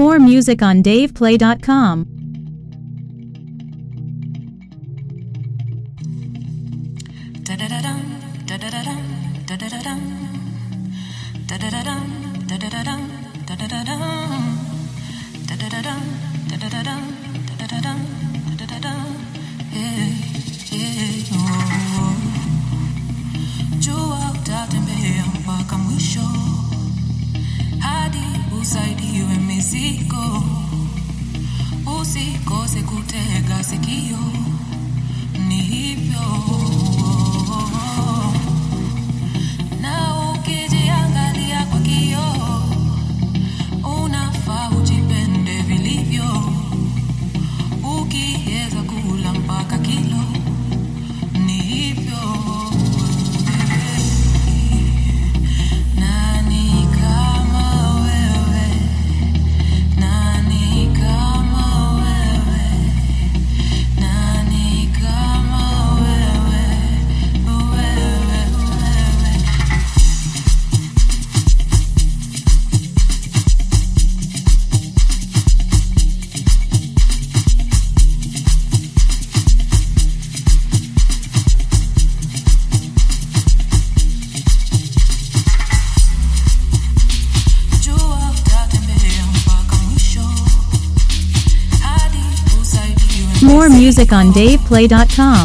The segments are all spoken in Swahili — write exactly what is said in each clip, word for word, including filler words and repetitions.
More music on dave play dot com. Jua utatembea mpaka mwisho hadi usaidiwe mizigo, usikose kutega sikio, ni hivyo. Na ukijiangalia kwa kioo, unafaa ujipende vilivyo, ukiweza kula mpaka kilo, ni hivyo. More music on dave play dot com.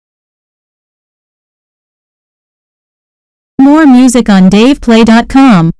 More music on dave play dot com.